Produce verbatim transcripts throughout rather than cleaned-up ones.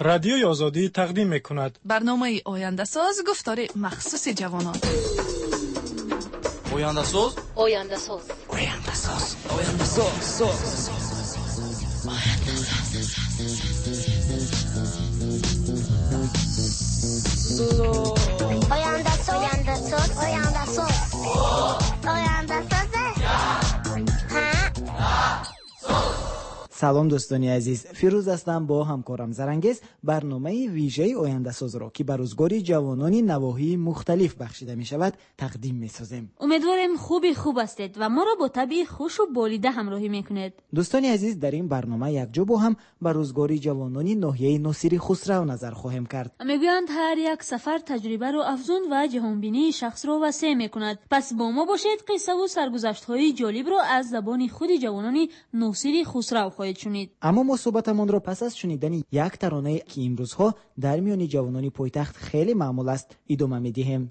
رادیوی آزادی تقدیم میکند برنامه آینده ساز گفتار مخصوص جوانان. آینده ساز آینده ساز آینده ساز آینده ساز آینده ساز آینده ساز آینده ساز آینده ساز سلام دوستانی عزیز، فیروز هستم با همکارم زرنگز برنامه ویژه آینده ساز را که به روزگار جوانان نواحی مختلف بخشیده می شود تقدیم می سازیم. امیدوارم خوبی خوب هستید و ما را با طبع خوش و بالیده همراهی میکنید. دوستانی عزیز، در این برنامه یک جا با هم به روزگار جوانان ناحیه ناصری خسرو نظر خواهیم کرد. میگویند هر یک سفر تجربه را افزون و جهانبینی شخص را وسیع میکند. پس با ما باشید قصه و سرگذشت های جالب را از زبان خود جوانان ناصری خسرو خواهید شنید. اما ما صحبتمان را پس از شنیدن یک ترانه که امروزها در میان جوانان پایتخت خیلی معمول است ادامه میدهیم.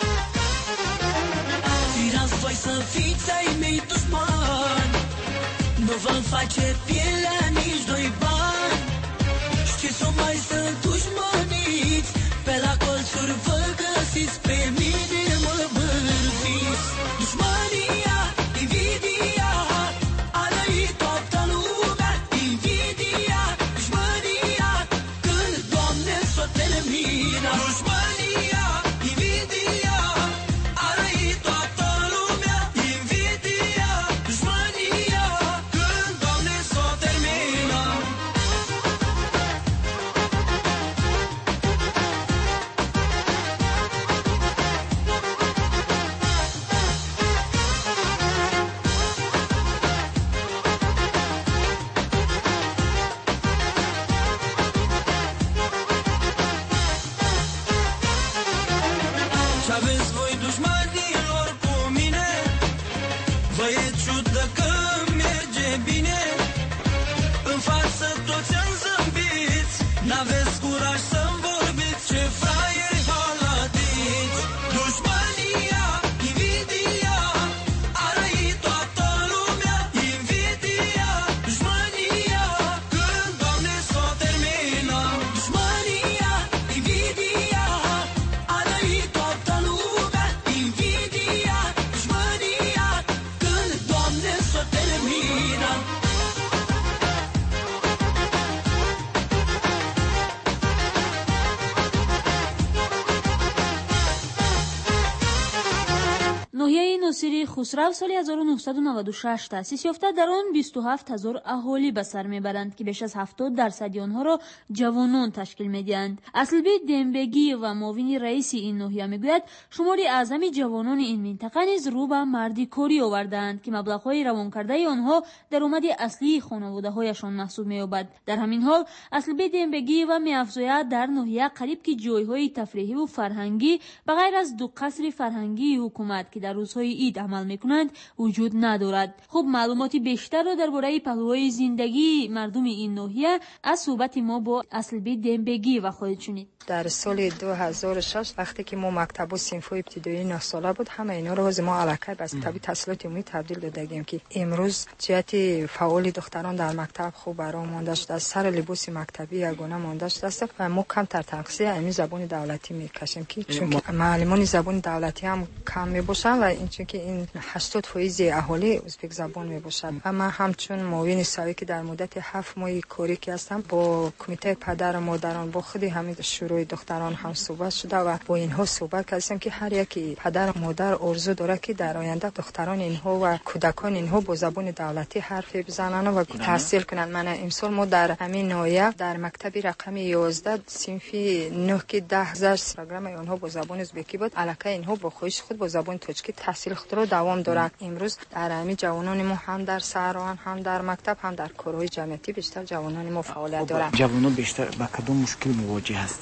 ناحیه ناصری خسرو سال هزار و نهصد و نود و شش تأسیس یافته. در آن بیست و هفت هزار اهالی به سر میبرند که بیش از هفتاد درصد آنها را جوانان تشکیل میدهند. اصلبی دمبگی و معاون رئیس این ناحیه میگوید شمار اعظم جوانان این منطقه نیز رو به مردی کاری آوردند که مبلغ‌های روان کرده آنها درآمد اصلی خانواده‌هایشان محسوب می‌یابد. در همین حال اصلبی دمبگی و می‌افزاید در ناحیه قریب که جای‌های تفریحی و فرهنگی به غیر از دو قصر فرهنگی حکومت که در روزهای عید عمل میکنند وجود ندارد. خب معلوماتی بیشتر را درباره پهلوهای زندگی مردم این ناحیه از صحبت ما با اصلبی دمبگی و خواهید شنید. در سال دو هزار و شش وقتی که ما مکتب و صنف ابتدایی نه ساله بود، همه اینا رو از ما علاقه به مکتب تحصیلات عمومی تبدیل دادیم که امروز جهت فعال دختران در مکتب خوب برام مانده شده. سر لباس مکتبی یگانه مانده شده و ما کم تر تقصیر همین زبان دولتی میکشیم که چون معلمان زبان دولتی هم کم میباشن و این چون که این هشتاد درصد اهالی ازبک زبان میباشد. و من همچون معاون سایه که در مدت هفت ماه کاری که هستم با کمیته پدر و مادران با خودی همین شروع دختران هم صحبت شده و با اینها صحبت کردیم که هر یکی پدر و مادر آرزو داره که در آینده دختران اینها و کودکان اینها با زبان دولتی حرف بزنن و تحصیل کنن. من امسال ما در همین ناحیه در مکتب رقم یازده صنف نه که ده درس پروگرام اونها با زبان ازبکی بود. علاقه اینها با خودش خود با زبان تاجیکی تحصیل خود را دوام دارد. امروز در همین جوانان ما هم در سران هم در مکتب هم در کارهای جمعیتی بیشتر جوانان ما فعالیت دارند. جوانان بیشتر با کدام مشکل مواجه هستند؟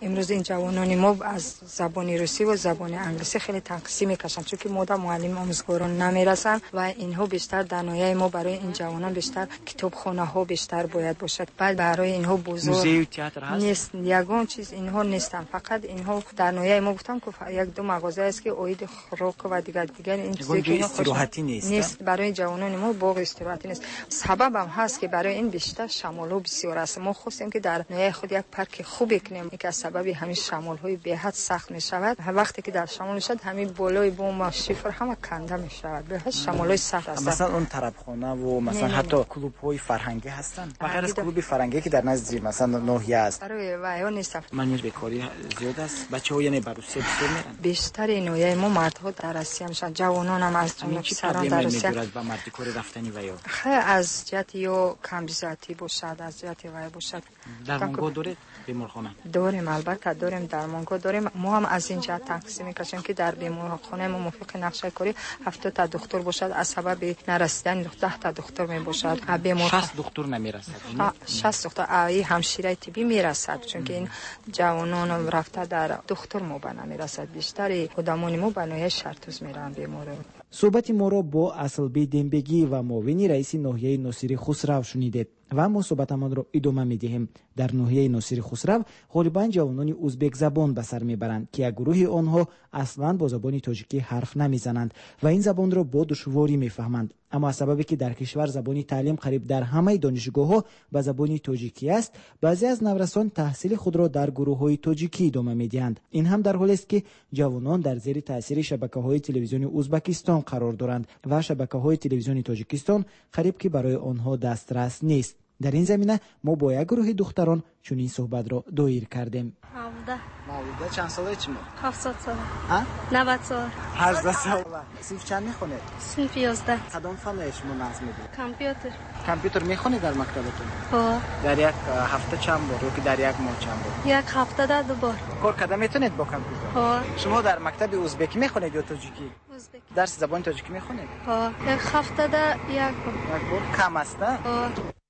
امروز این جوانان ما از زبان روسی و زبان انگلیسی خیلی تنقیصی میکشن، چون که ماده معلم آموزگاران نمیرسن و اینها بیشتر در نویای ما برای این جوانان بیشتر کتابخانه ها بیشتر باید باشد. بعد برای اینها بزرگ موزه و تئاتر هست نیست، یگان چیز اینها نیستن. فقط اینها در نویای ما گفتم که یک دو مغازه است که اوید خوراک و دیگر دیگر این چیزی که استراحتی نیست. نیست برای جوانان ما باغ استراحتی نیست. سبب هم هست که برای این بیشتر شمال ها بسیار است. ما خواستیم که در نویای خود یک پارک خوب کنیم که از سبب همین شمال های به حد سخت می شود. وقتی که در شمال شد همین بالای بوم و شیفر همه کنده می شود. به حد شمال های سخت است. مثلا اون طرب خانه و مثلا حتی کلوب های فرهنگی هستن. بغیر از کلوب فرهنگی که در نزد مثلا ناحیه است. برای وایو نیست. معنیش بیکاری زیاد است. بچه‌ها یعنی بروسیه بسیار میرن. بیشتر نویای ما مردها در آسیا میشن، جوانان هم از جمله پسران در آسیا با مردی کاری رفتنی و یا خیلی از جهت یا کمبیزاتی باشد، از جهت وای باشد. درمانگاه دارید بیمارخانه؟ داریم، البته داریم، درمانگاه داریم. ما هم از این جهت تقسیم میکشیم که در بیمارخانه ما موافق نقشه کاری هفتاد تا دکتر باشد، از سبب نرسیدن ده تا دکتر می باشد. بیمارخانه شصت دکتر نمیرسد. شصت دکتر ای همشیره طبی میرسد، چون که این جوانان رفته در دکتر ما نمیرسد. بیشتر آدمان ما به نوع شرطوز میرن بیمار. صحبت ما را با اصلبی دنبگی و معاون رئیس ناحیه ناصری خسرو شنیدید و ما صحبتمان را ادامه می‌دهیم. در ناحیه ناصری خسرو غالباً جوانان ازبک زبان به سر میبرند که یک گروه آنها اصلاً با زبان تاجیکی حرف نمیزنند و این زبان را با دشواری میفهمند. اما از سببی که در کشور زبانی تعلیم قریب در همه دانشگاه‌ها به زبان تاجیکی است، بعضی از نورسان تحصیل خود را در گروه‌های تاجیکی ادامه می‌دهند. این هم در حالی است که جوانان در زیر تاثیر شبکه‌های تلویزیونی ازبکستان قرار دارند و شبکه‌های تلویزیونی تاجیکستان قریب که برای آنها دسترس نیست. در این زمینه ما با یک گروه دختران چنین صحبت را دایر کردیم. مولوده مولوده چند ساله چی مو؟ هفتاد ساله. ها؟ نود سال. هجده ساله. صنف چند میخونه؟ صنف یازده. کدام فن شما نظم میدید؟ کامپیوتر. کامپیوتر میخونی در مکتبتون؟ ها. در یک هفته چند بار یا که در یک ماه چند بار؟ یک هفته در دو بار. کار کردن میتونید با کامپیوتر؟ ها. شما در مکتب ازبکی میخونید یا تاجیکی؟ ازبکی. درس زبان تاجیکی میخونید؟ ها. یک هفته در یک بار. یک بار کم است نه؟ ها.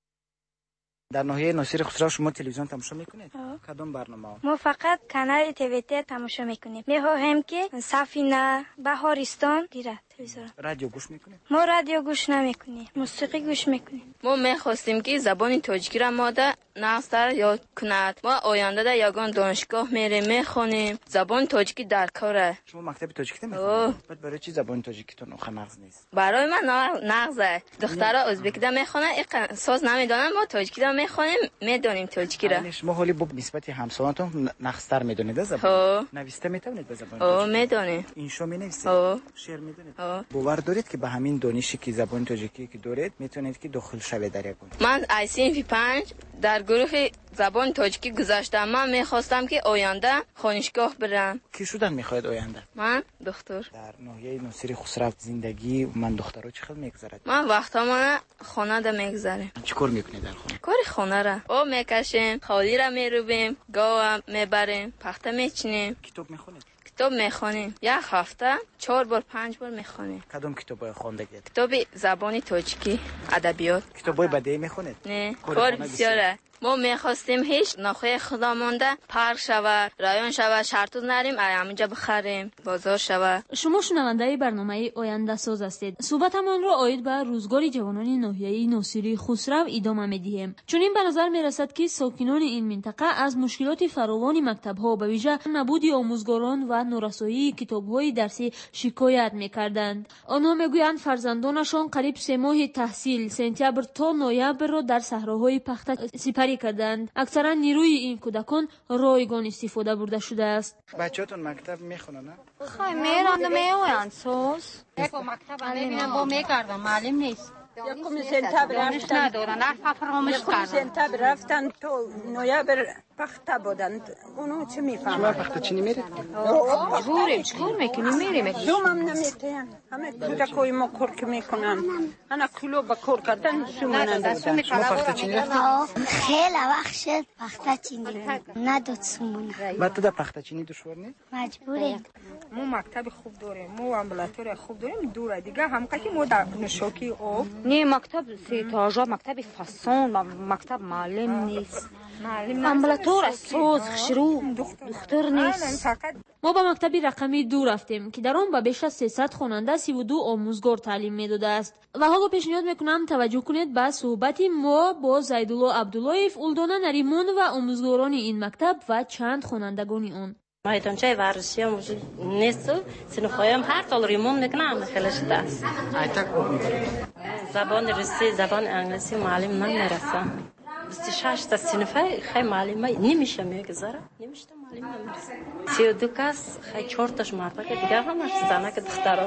در ناحیه ناصری خسرو شما تلویزیون تماشا میکنید؟ کدام برنامه ها؟ ما فقط کانال تیویتی تماشا میکنیم. میخواهیم که سفینه بهارستان گیرد تلویزیون. رادیو گوش میکنید؟ ما رادیو گوش نمیکنیم، موسیقی گوش میکنیم. ما میخواستیم که زبان تاجیکی را ماده نقصتر یاد کند. ما آینده در یگان دانشگاه میریم میخونیم. زبان تاجیکی در کاره. شما مکتب تاجیکی میخونید؟ بعد برای چی زبان تاجیکیتون آخه نقض نیست؟ برای من نقضه. دخترها ازبکی دا میخونن، این ساز نمیدونن، ما تاجیکی دا میخونیم، میدونیم تاجیکی را. یعنی شما حالی با نسبت همسایه‌تون نقصتر میدونید زبان؟ نوشته میتونید به زبان تاجیکی؟ ها میدونیم. انشا مینویسید؟ شعر میدونید؟ باور دارید که به همین دانشی که زبان تاجیکی که دارید میتونید که داخل شوید در یک گروه؟ من ای صنف پنج در گروه زبان تاجیکی گذاشتم. من میخواستم که آینده دانشگاه برم. کی شدن میخواید آینده؟ من دکتر. در ناحیه ناصری خسرو زندگی من دخترها چه خیلی میگذرد؟ من وقتا من خانه ده میگذره. چیکار میکنید در خانه؟ کاری خانه را آب میکشیم، خالی را میرویم، گاو میبریم، پخته میچینیم. کتاب میخونید؟ کتاب میخونیم. یک هفته چهار بار پنج بار میخونیم. کدام کتابای خواندگید؟ کتاب زبان تاجیکی، ادبیات. کتابای بدیهی میخونید؟ نه، کار بسیاره. ما میخواستیم هیچ ناخوی خدا مونده پارک شود، رایون شود، شرطوز نریم، همینجا بخریم، بازار شود. شما شنونده برنامه آینده ساز هستید. صحبتمان را عاید به روزگار جوانان ناحیه ناصری خسرو ادامه میدهیم. چون این به نظر میرسد که ساکنان این منطقه از مشکلات فراوان مکتب‌ها به ویژه نبود آموزگاران و نورسایی کتاب‌های درسی شکایت میکردند. آنها میگویند فرزندانشان قریب سه ماه تحصیل سپتامبر تا نوامبر را در صحراهای پخته سپری کردند. اکثرا نیروی این کودکان رایگان استفاده برده شده است. بچه‌تون مکتب میخونن نه؟ خواهی میرند و میویند سوز یک مکتب ببینم با میکردم معلم نیست. یکم سپتامبر رفتن ندارن حرف فراموش کردن. سپتامبر رفتن تو نوامبر پخته بودند. اونو چه میفهمن؟ شما پخته چینی میرید؟ مجبوریم چیکار میکنیم میریم. دومم نمیتین. همه کودکای ما کار که میکنن. انا کلو با کار کردن سومنند بودن. شما پخته چینی رفتید؟ خیلی وقت شد پخته چینی نداد سومونه. بعد تو در پخته چینی دشوار نیست؟ مجبوریم. ما مکتب خوب داریم، ما امبولاتوری خوب داریم. دوره دیگه هم که ما در نشاکی آب نه مکتب سی تاجا مکتب فسان مکتب معلم نیست. амбулатора соз хишру духтур нест. ما به مکتب رقمی دو رفتیم که در آن به بیش از سیصد خواننده سی و دو آموزگار تعلیم میداده است. و حالا پیشنهاد میکنم توجه کنید به صحبت ما با زیدالله عبداللهیف، اولدانه نریمان و آموزگاران این مکتب و چند خوانندگان آن. مایدانچه ورزشی هم وجود نیست. سنخوایم هر سال ریمون میکنم خیلیش دست. زبان روسی، زبان انگلیسی معلم نمیرسه. بیست و شش تا صنفه خیلی معلمه نمیشه میگذاره. نمیشه معلم نمیرسه. سی و دو کس خیلی چهار تاش مرد که دیگر هم زنه که دخترها.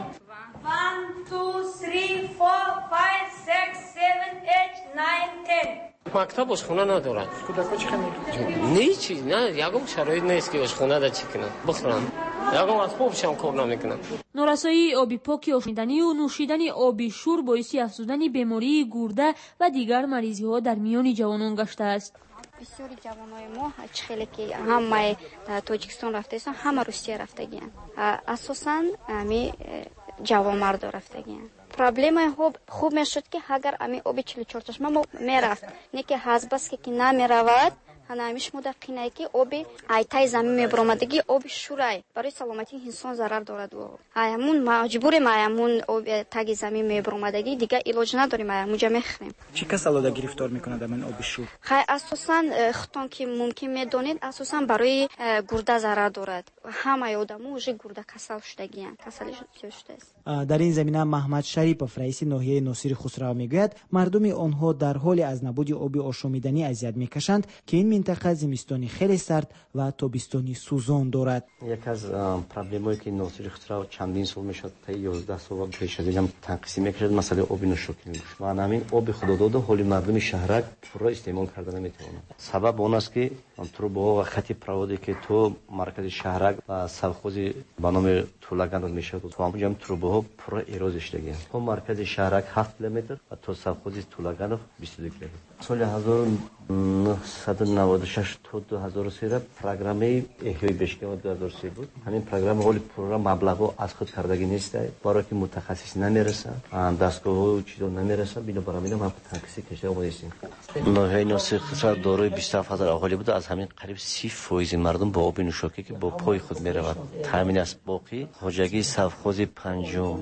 one two three four five six seven eight nine ten. مکتب آشخونه ندارد. کودکا چی خمیدن؟ نه چی نه یکم شرایط نیست که آشخونه دا چی کنن بخورن. یکم از خوبش هم کار نمیکنن. نارسایی آبی پاک یا خمیدنی و نوشیدن آبی شور باعث افزودن بیماری گرده و دیگر مریضی ها در میان جوانان گشته است. بسیاری جوانای ما خیلی که همه تاجیکستان رفته هستن، همه روسیه رفتگیان. اساساً می جوان مرد رفتگیان. پرابلم خوب خوب میشد که اگر امی آب چهل و چهار چشمه میرفت، نه که حزبس که نمیرود، هنوز مدقینه که آب ایتای زمین میبرامدگی آب شورای برای سلامتی انسان ضرر دارد و همون مجبور میامون آب تاگ زمین میبرامدگی دیگه علاج نداریم، میامون جا میخریم. چی کس الان گرفتار میکنه در من آب شور؟ خیلی اساساً خطان که ممکن میدونید اساساً برای گرده ضرر دارد. همه آدمو وجه گرده کسل شدگیان، کسلش شده است. در این زمینه محمد شریپов رئیس ناحیه ناصری خسرو میگوید مردم آنها در حال از نبود آب آشامیدنی اذیت میکشند که این منطقه زمستانی خیلی سرد و تابستانی سوزان دارد. یک از پرابلمایی که ناصری خسرو چندین سال میشد تا یازده سال پیش از اینم تنقیسی میکرد مسئله آب نوشابه میگوش و همین آب خدا داده حالی مردم شهرک پورا استعمال کردن نمیتونه. سبب اون است که تروبا و خط پروادی که تو مرکز شهرک و سرخوزی به نام طولگند میشد تو همونجا هم تروبا پورا ایرازش دیگه. تو مرکز شهرک هفت کیلومتر و تو سرخوزی طولگند بیست و دو کیلومتر. سال هزار و نهصد و نود و شش تا دو هزار و سه پروگرامی احیای بشکم دو هزار و سه بود. همین پروگرام حالی پروگرام مبلغو از خود کردگی نیست. برای که متخصص نمیرسه، دستگاه و چیزا نمیرسه، بنابراین همین ما تنقیسی کشور اومدیم. ناحیه ناصری خسرو دارای بیست و هفت هزار اهالی بود. از همین قریب سی فیصد مردم با آب نوشابه که با پای خود میرود. تامین است باقی حاجگی سرخوز پنجم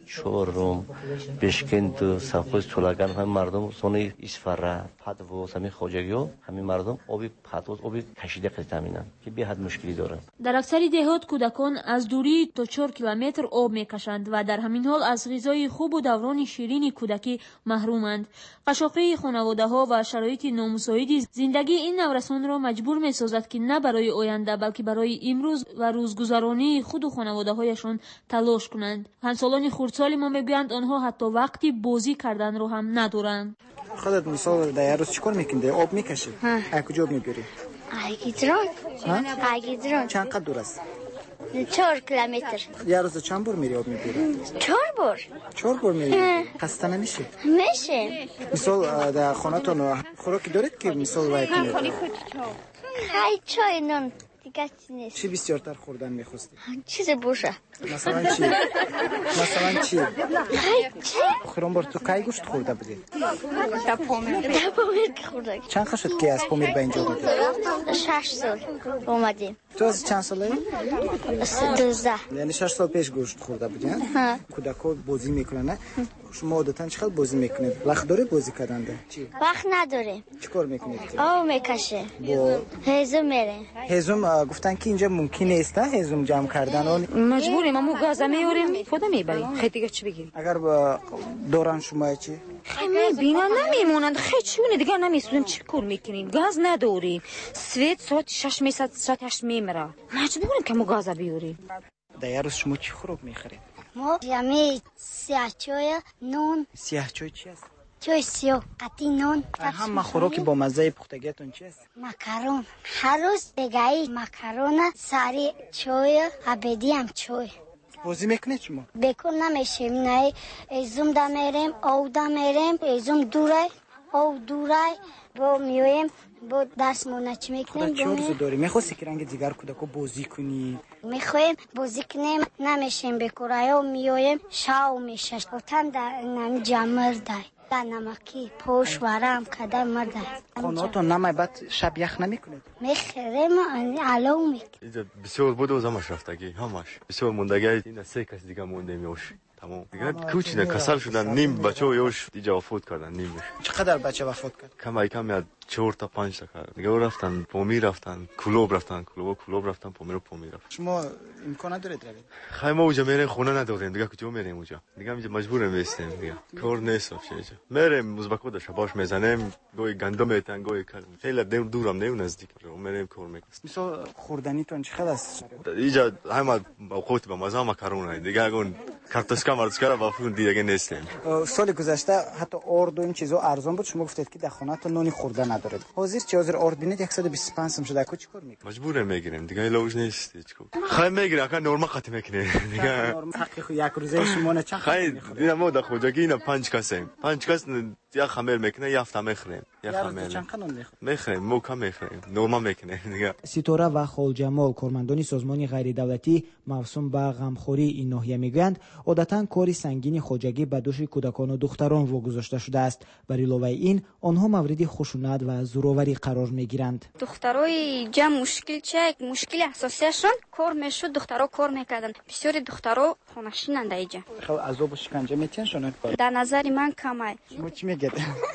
چهارم بشکند و سرخوز طولگند هم مردم زون اسفره پدواز همین خواجگی ها همین مردم آبی پدواز آبی کشیده قطع تامینن که به حد مشکلی دارن. در اکثر دهات کودکان از دوری تا چهار کیلومتر آب میکشند و در همین حال از غذای خوب و دوران شیرین کودکی محرومند. قشاقی خانواده ها و شرایط نامساعد زندگی این نورسان را مجبور میسازد که نه برای آینده بلکه برای امروز و روزگذرانی خود و خانواده هایشان تلاش کنند. همسالان خردسال ما میگویند آنها حتی وقتی بازی کردن رو هم ندارند. خودت مثال در روز چیکار میکنی؟ آب میکشی؟ از کجا میبری؟ آگیدرون. آگیدرون. چند قد دور است؟ چهار کیلومتر. یه روز چند بار میری آب میبری؟ چهار بار. چهار بار میری؟ خسته نمیشی؟ میشه. مثال در خانه‌تون خوراکی دارید که مثال وای کنید؟ خیلی چای نون. دیگه چی نیست. چی بسیارتر خوردن میخواستی؟ چیز بوشه. مثلا چی؟ مثلا چی؟ چی؟ آخرین بار تو کی گوشت خورده بودی؟ در پامیر. در پامیر خورده. چند خواهد شد که از پامیر به اینجا اومدی؟ شش سال اومدیم. تو از چند ساله؟ دوزده. یعنی شش سال پیش گوشت خورده بودی؟ ها؟ کودک‌ها بازی میکنن نه؟ شما عادتاً چقدر بازی میکنید؟ وقت داره بازی کردن؟ چی؟ وقت نداره. چیکار میکنید؟ آب میکشه. با هزوم میره. هزوم گفتن که اینجا ممکن نیست هزوم جمع کردن. مجبوریم اما گاز میاریم خود میبریم. خیلی دیگه چی بگیم؟ اگر دوران شما چی؟ خیلی بینن نمیمونند. خیلی چونه دیگه نمیسونیم چی کار میکنیم؟ گاز نداریم. سویت ساعت شش میسد ساعت هشت میمیره. مجبوریم که ما گاز بیاریم. در روز شما چی خوراک میخورید؟ ما جمعی سیاه چای نون. سیاه چای چی است؟ چای سیاه قطی نون. همه خوراکی با مزه پختگیتون چی است؟ مکرون. هر روز بگایی مکرون سری چای ابدی هم چای. بازی میکنید شما؟ بکن نمیشیم نه. ازم دا میریم او دا میریم ازم دوره او دوره با میویم با درس مونچ میکنیم. خدا چه روزو داری؟ میخواستی که رنگ دیگر کودکو بازی کنی؟ میخوایم بازی کنیم نمیشیم بکرایو میویم شاو میشه بطن در نمی جمر دای نمکی پوش ورم کده مرده. خونهاتون نمی بعد شب یخ نمیکنید؟ میخرم علو میکنم. اینجا بسیار بود و همش رفتگی همش بسیار موندگی. این سه کس دیگه مونده میوش تمام دیگه کوچیده کسل شدن. نیم بچه و یوش دیگه وفات کردن. نیمش. چقدر بچه وفات کرد؟ کم ای کم یاد چهار تا پنج تا کرد دیگه. رفتن پومی رفتن کلوب رفتن کلوب کلوب رفتن پومی رو پومی رفت. شما امکان ندارید روید؟ خیلی ما اونجا میریم خونه نداریم دیگه. کجا میریم اونجا دیگه؟ اینجا مجبوریم بیستیم دیگه. کار نیست افشه اینجا. میریم ازبکو داشت باش میزنیم گوی گندم میتن گوی کل خیلی دورم نیم نزدیک رو میریم کار میکنیم. مثلا خوردنیتون چقدر است؟ اینجا همه اوقات با مزه مکرونه دیگه. اون کارتوسکا مارتوسکا با فون دیگه نیستیم. سال گذشته حتی ارد و این چیزا ارزان بود. شما گفتید که در خونه‌تون نونی خورده ندارید. حاضر چه حاضر ارد بینید صد و بیست و پنج سم شده. کو چیکار میکنید؟ مجبوریم میگیریم دیگه. لوج نیست هیچ کو. خیلی میگیره که نرمال قطع میکنه دیگه. حقی خو یک روزه شما نه چند خیلی دیگه. ما در خوجگی اینا پنج کسیم. پنج کس یا خمیر میکنه یا هفته میخوریم. یا خمیر چند قانون میخوریم؟ میخوریم موکا میخوریم. نرمال میکنه دیگه. سیتوره و خالجمال کارمندان سازمان غیر دولتی موسوم به غمخوری این ناحیه میگویند عادتا کاری سنگین خوجگی به دوش کودکان و دختران واگذاشته شده است. بر علاوه این آنها مورد خشونت و زورآوری قرار میگیرند. دخترای جمع مشکل چه مشکل اساسیشون کار میشد. دخترها کار میکردن. بسیاری دخترها خونشینند اینجا. خب عذاب و شکنجه میتین شون؟ در نظر من کمه. شما چی میگید؟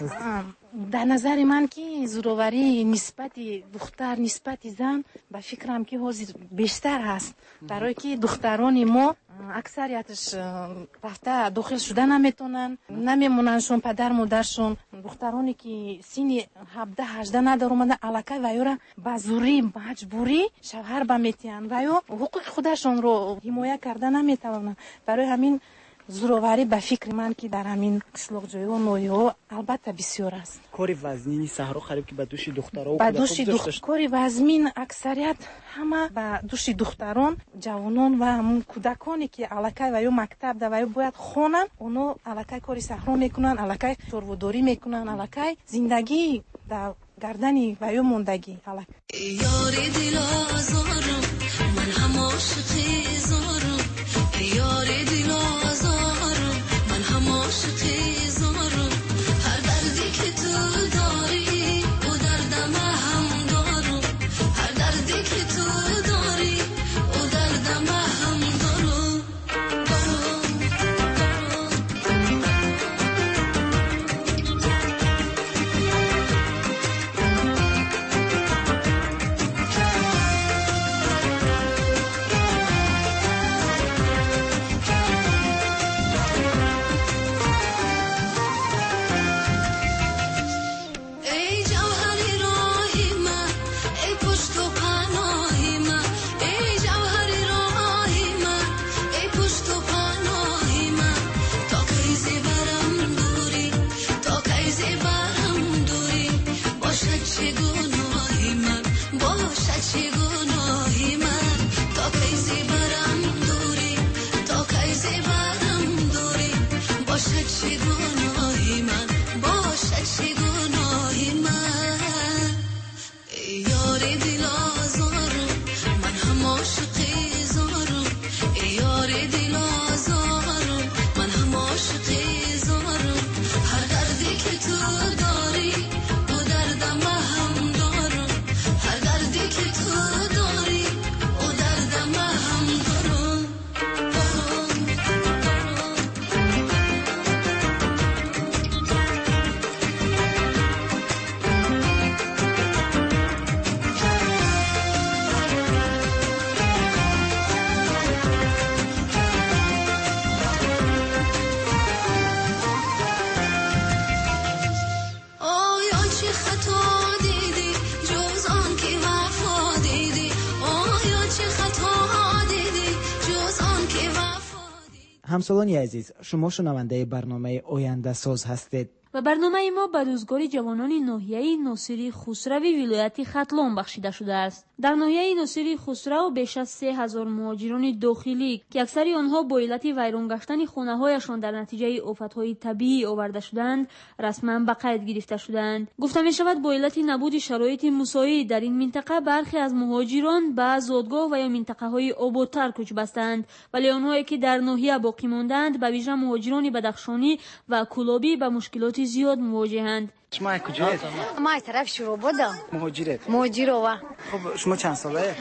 در نظر من که زورآوری نسبت دختر نسبت زن به فکرم که حاضر بیشتر هست. برای که دختران ما اکثریتش رفته داخل شده نمیتونن نمیموننشون پدر مادرشون. دخترانی که سین هفده هجده ندار اومده الکای و یا با زوری مجبوری شوهر به میتین و یا حقوق خودشون رو حمایت کرده نمیتونن. برای همین زورآوری به فکر من که در همین قشلاق جای و نوعی ها البته بسیار است. کاری وزنی صحرا خریب که به دوش دخترها و به دوش دختر کاری وزمین اکثریت همه به دوش دختران جوانان و همون کودکانی که الکای و یا مکتب ده و یا باید خونن اونو الکای کاری صحرا میکنن الکای چروداری میکنن الکای زندگی در گردنی و یا موندگی الک. یاری دل آزارم من هم عاشقی زارم. یاری دل آزارم من هم عاشقی زارم. هر دردی که تو داری او دردم هم دارم. هر دردی که تو داری او دردم هم دارم. همسالان عزیز، شما شنونده برنامه آینده ساز هستید. و برنامه ما به روزگار جوانان ناحیه ناصری خسروی ولایت ختلان بخشیده شده است. در ناحیه ناصری خسرو بیش از سه هزار مهاجران داخلی که اکثری آنها با علت ویران گشتن خانه‌هایشان در نتیجه آفت‌های طبیعی آورده شدند، رسما به قید گرفته شدند. گفته می شود با علت نبود شرایط مساعد در این منطقه برخی از مهاجران به زادگاه و یا منطقه‌های آبادتر کوچ بستند، ولی آنهایی که در ناحیه باقی ماندند به ویژه مهاجران بدخشانی و کلابی به مشکلات مشکلاتی زیاد مواجهند. شما کجایید؟ ما از طرف شروع بودم. مهاجرت. مهاجر و خب شما چند ساله؟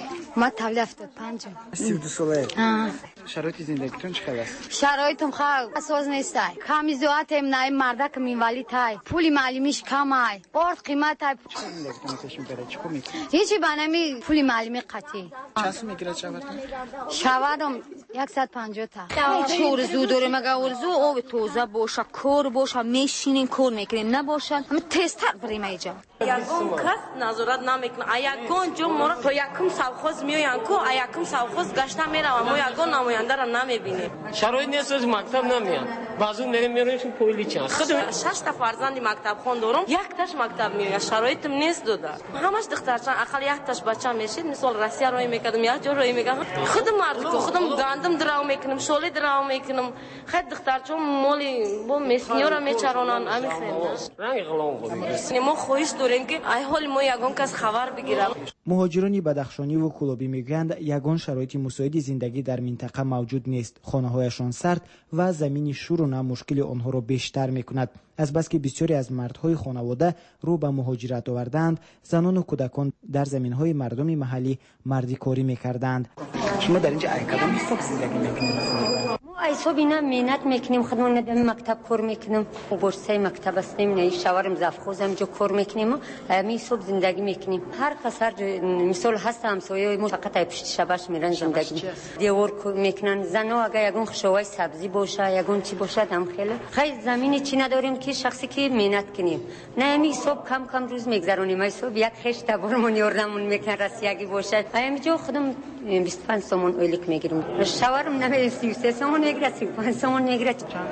ما تولد هفتاد و پنج. سی و دو ساله. آه. شرایط زندگیتون چقدر است؟ شرایطم خیلی اساس نیست. کمی زیادم نه مرد که میولی تای. پولی معلمیش کم ای. ارد قیمت ای. چه زندگیتون میتونی بره؟ چیکار میکنی؟ هیچی بنمی پولی معلمی قطعی. چند سو میگیره شوهرتون؟ شوهرم صد و پنجاه تا. چور زو داره مگه ارزو او توزه باشه کار باشه میشینین کار میکنین نباشه همه تستر بریم اینجا. یکم کس نظارت نمیکنه. یکم جو مرا تو یکم سوخوز میوین کو یکم سوخوز گشته میروم ما یکم نماینده را نمیبینیم. شرایط نیست از مکتب نمیان. بعضی میریم میریم پولی چند. خودم شش تا فرزند مکتب خوان دارم. یک تاش مکتب میوین. شرایطم نیست دودا. همش دخترچان اقل یک تاش بچه میشید مثال روسیه روی میکردم یک جور روی میگم. خودم مرد کو خودم گندم درو میکنم شولی درو میکنم. خود دخترچون مولی با مسنیورا میچرونن امی خیلی. رنگ غلام بود. ما خویش داریم که ای حال ما یگان کس خبر بگیرم. مهاجران بدخشانی و کلابی میگویند یگان شرایط مساعد زندگی در منطقه موجود نیست. خانه‌هایشان سرد و زمین شور و نم مشکل آنها را بیشتر میکند. از بس که بسیاری از مردهای خانواده رو به مهاجرت آوردند، زنان و کودکان در زمین‌های مردم محلی مردی کاری میکردند. شما در اینجا کدام حساب زندگی میکنید؟ ما حساب اینا مهنت میکنیم خودمون در مکتب کار میکنیم. بورسای مکتب هستیم نه شوارم زفخوزم جو کار میکنیم. می حساب زندگی میکنیم. هر کس هر مثال هست همسایه ما فقط پشت شبش میرن زندگی. دیوار کار میکنن. زنا اگه یگون خشوای سبزی باشه یگون چی باشه دم خیلی. خیلی زمینی چی نداریم که شخصی که مهنت کنیم. نه می حساب کم کم روز میگذرونیم. حساب یک خشت برمون یاردمون میکنه رسیاگی باشه. همینجا خودم بیست و پنج سومون اولیک میگیرم. شوهرم نمیره سی و سه سومون میگیره سی و پنج سومون میگیره.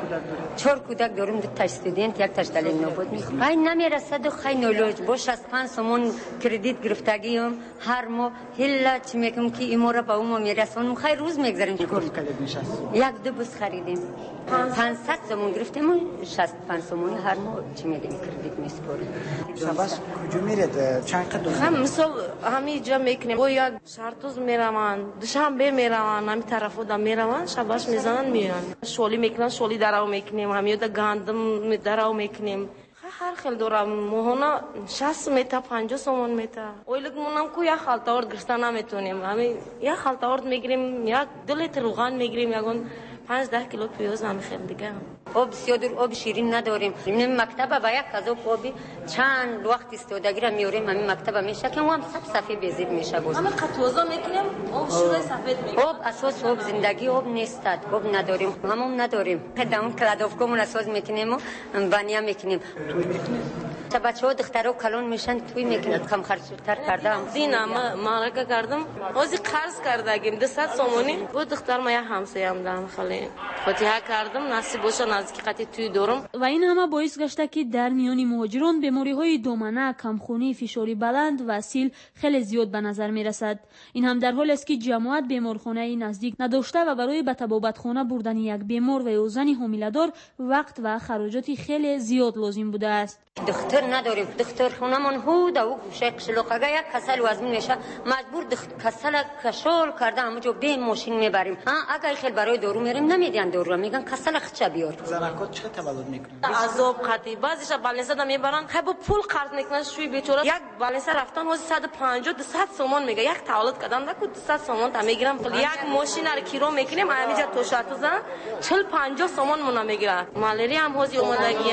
چهار کودک دارم دو تا استودنت یک تاش دلیل نبود میخوام. خیلی نمیرسد و خیلی نولوج باش از پنج سومون کردیت گرفتگیم هر ماه هلا چی میگم که این مورا با اون میرسون خیلی روز میگذریم. یک دو بس خریدیم. پانصد سومون گرفتیم و شصت و پنج سومون هر ماه چی میدیم کردیت میسپاریم. شباش کجا میرید؟ چند قدر؟ هم مثلا همین جا میکنیم. و یک شرطوز میروان دوشنبه میروان همین طرفو دا میروان شباش میزنن میان شولی میکنن شولی درو میکنیم همین دا گندم درو میکنیم. هر خیل دورم موهنا شصت میتا پنجاه سومون میتا. اویلک مونم کو یا خالتا ورد گرفتن نمیتونیم. همین یا خالتا ورد میگیریم یا دو لیتر روغن میگیریم یگون پنج ده کیلو پیاز هم خیلی دیگه. آب بسیار دور آب شیرین نداریم. این مکتب با یک کازوب آبی چند وقت استودگی را میوریم همین مکتب میشه که هم صف صفی بزید میشه باز. همه قطوزا میکنیم آب شور سفید میکنیم. آب اساس آب زندگی آب نیست. آب نداریم. همون نداریم. خدمون کلادوفکمون اساس میکنیم و بانیا میکنیم. توی میکنیم. تا بچه‌ها دخترها کلون میشن توی میکنیم. کم خرج‌تر کردم. دینا ما مارکه کردم. واسه قرض کردیم دویست سومونی. بود دختر ما همسایه‌ام دام خاله. فاتحه کردم نصیب باشه نزدیک قطعی توی دورم. و این همه باعث گشته که در میان مهاجران بیماری‌های دامنه، کمخونی، فشاری بلند و سیل خیلی زیاد به نظر میرسد. این هم در حالی است که جماعت بیمارخانه نزدیک نداشته و برای به طبابتخانه بردن یک بیمار و یا زن حامله‌دار وقت و خراجات خیلی زیاد لازم بوده است. دختر نداریم. دختر خونمون هود و گوشه قشلوقه یک کسل وزن میشه مجبور کسل کشول کرده همونجا به ماشین میبریم. اگه خیلی برای دارو میریم نمیدن دارو میگن کسل خچه بیار. زنکات چه تولد میکنن؟ عذاب قطعی بعضیش بالنسه دا میبرن خیلی پول قرض میکنن شوی بیچاره یک بالنسه رفتن واسه صد و پنجاه دویست سومون میگه یک تولد کردن نکو دویست سومون تا میگیرم یک ماشین رو کیلو میکنیم همینجا تو شاتو زن چهل پنجاه سومون مونا میگیرن. مالری هم هوزی اومدگی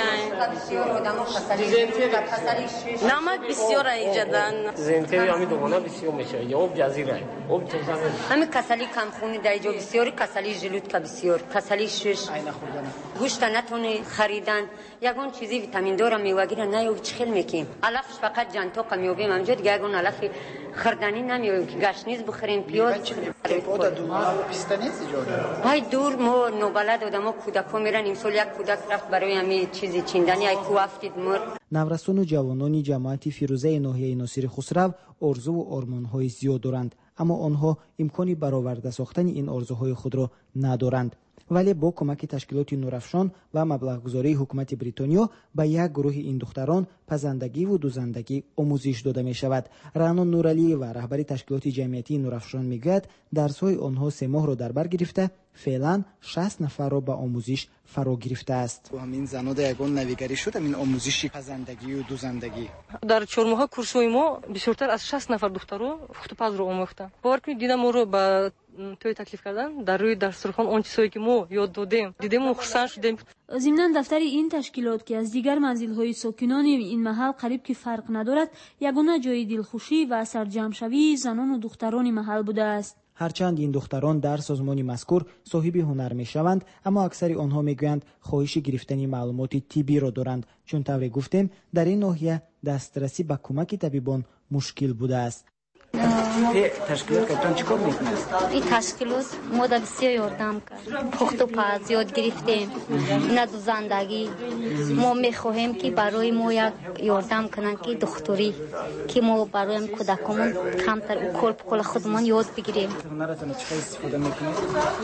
نمک بسیار اینجا دن. زنتری همین دوغانه بسیار میشه. یا آب جزیره. آب تازه. همین کسلی کم خونی در اینجا بسیاری کسلی ژلوت که بسیار کسلی شش. گوشت نتونه خریدن. یگون چیزی ویتامین داره میوگیره نه یو چخیل میکیم. علفش فقط جنتوق میوبیم همینجا دیگه یگون علف خردنی نمیویم که گشنیز بخوریم پیاز. پودا دور پیسته نیست اینجا. های دور ما نوبلد آدما کودکا میرن امسال یک کودک رفت برای همین چیزی چیندنی ای کو افتید مر. نورستان و جوانان جماعت فیروزه ناحیه ناصر خسرو آرزو و آرمان‌های زیاد دارند اما آنها امکانی برآورده ساختن این آرزوهای خود را ندارند. ولی با کمک تشکیلات نورافشان و مبلغ‌گذاری حکومت بریتانیا به یک گروه این دختران پزندگی و دوزندگی آموزش داده می شود. رعنا نورعلی و رهبر تشکیلات جمعیتی نورافشان میگوید درس‌های آنها سه ماه را در بر گرفته، فعلا شصت نفر را به آموزش فرا گرفته است. همین زنان در یگان نویگری شد همین آموزش پزندگی و دوزندگی. در چهار ماه کورس‌های ما بسیارتر از شصت نفر دخترو فوتوپاز رو آموختن. باور کنید دیدم ما رو با توی تکلیف کردن در روی دسترخوان آن چیزایی که ما یاد دادیم دیدیم و خرسند شدیم. ضمن دفتر این تشکیلات که از دیگر منزل‌های ساکنان این محل قریب که فرق ندارد، یگانه جای دلخوشی و سرجمشوی زنان و دختران محل بوده است. هرچند این دختران در سازمان مذکور صاحب هنر می شوند، اما اکثر آنها می گویند خواهش گرفتن معلومات طبی را دارند، چون طوری گفتیم در این ناحیه دسترسی به کمک طبیبان مشکل بوده است. این تشکیلات کتان چیکار میکنند؟ این تشکیلات ما در بسیار یاردم کرد. پخت و پز یاد گرفتیم. اینا دوزندگی ما میخواهیم که برای ما یک یاردم کنند که دکتری که ما برای کودکمون کمتر و کل پکل خودمان یاد بگیریم. هنرتون چه استفاده میکنید؟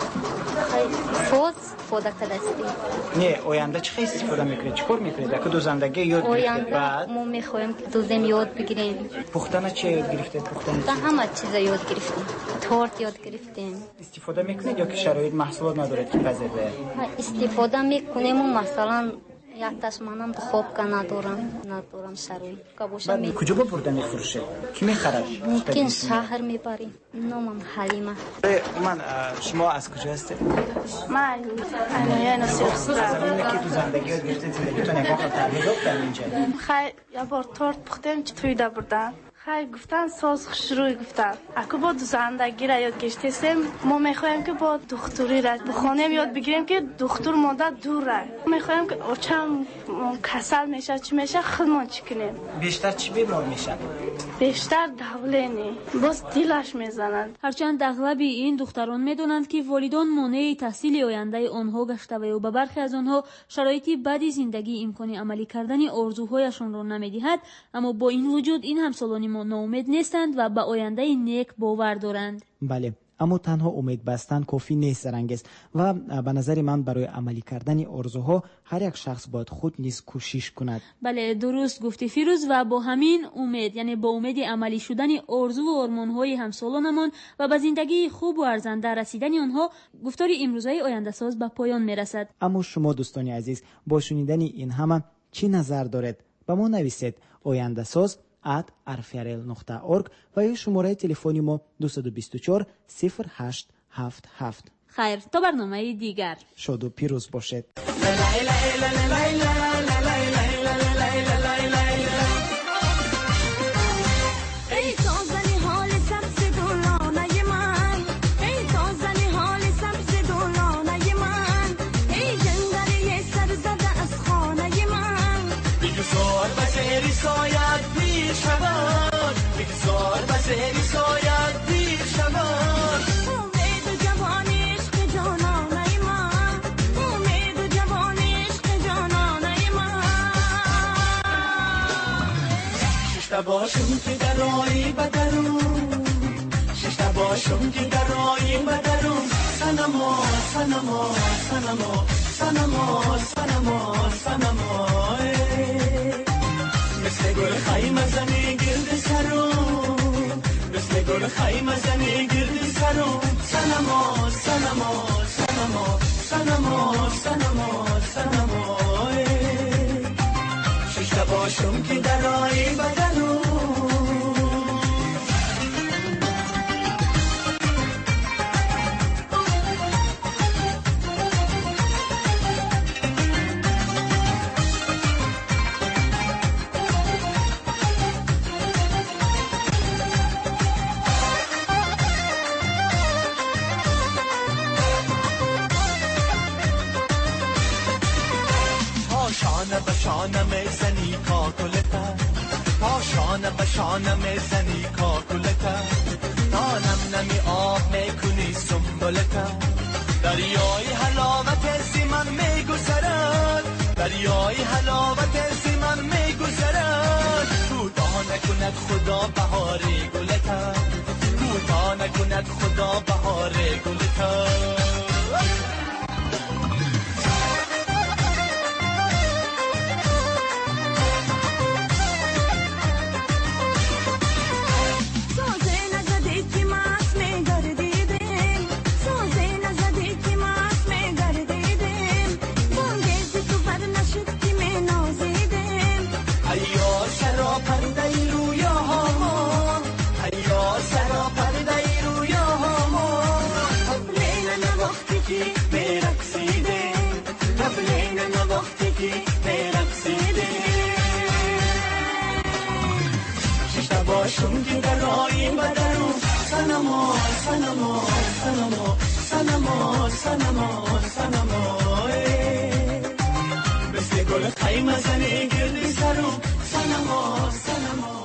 ساز استفاده کرده هستیم. نه آینده چه استفاده میکنید؟ چیکار میکنید؟ که دوزندگی یاد گرفتید بعد ما میخواهیم که دوزم یاد بگیریم. پختن چه یاد گرفتید؟ پختن تا همه چیز یاد گرفتیم. تورت یاد گرفتیم. استفاده میکنید یا که شرایط محصولات ندارد که پذیرده؟ استفاده میکنیم و مثلا یک دست منم خواب که ندارم ندارم شرایط که باشه. بعد کجا ببرده میفروشه؟ کی میخرد؟ ممکن شهر میبریم. نامم حلیمه. من شما از کجا هستید؟ من اینجا نصیب زمینی که تو زندگی یاد گرفتید زندگی تو نگاه کنید تغییر در اینجا. خیر یا بار تورت پختیم چه توی دا بردن. خیلی گفتن ساز شروع گفتن اگه با دوزندگی را یاد گرفتیم ما میخوایم که با دکتری را بخونیم یاد بگیریم که دکتر ماده دور را میخوایم که چند کسل میشه چی میشه خودمان چی کنیم. بیشتر چی بیمار میشن؟ بیشتر دولینی باز دیلش میزنند. هرچند اغلب این دختران میدونند که والدان مانع تحصیل آینده آنها گشته و به برخی از آنها شرایطی بدی زندگی امکان عملی کردن آرزوهایشان را نمیدهد، اما با این وجود این همسالان ما ناامید نیستند و به آینده نیک باور دارند. بله، اما تنها امید بستن کافی نیست سرانگیز و به نظر من برای عملی کردن آرزوها هر یک شخص باید خود نیز کوشش کند. بله درست گفتی فیروز، و با همین امید یعنی با امید عملی شدن آرزو و آرمان‌های همسالانمان و به زندگی خوب و ارزنده رسیدن آنها گفتار امروزهای آینده ساز به پایان میرسد. اما شما دوستان عزیز با شنیدن این همه چی نظر دارید؟ به ما نویسید آینده ساز ات ارفیارل نقطه اورگ و یا شماره تلفنی ما دو دو چهار صفر هشت هفت هفت. خیر تا برنامه دیگر شاد و پیروز باشید. باشم که در رایی بدرم ششتا باشم که در رایی بدرم سنما سنما سنما سنما سنما سنما مثل گل خیمه زنی گرد سرم مثل گل خیمه زنی گرد سرم سنما سنما سنما سنما سنما سنما ششتا باشم که در رایی بدرم شانه به شانه میزنی کاکلتا پا شانه به شانه میزنی کاکلتا تا نم نمی آب میکنی سنبلتا دریای حلاوت زمان میگذرد دریای حلاوت زمان میگذرد کوتاه نکند خدا بهاری گلتا کوتاه نکند خدا بهار گل تو. باشم که در آیم بدرو سنما سنما سنما سنما سنما سنما مثل گل خیمه زنی گردی سرو سنما سنما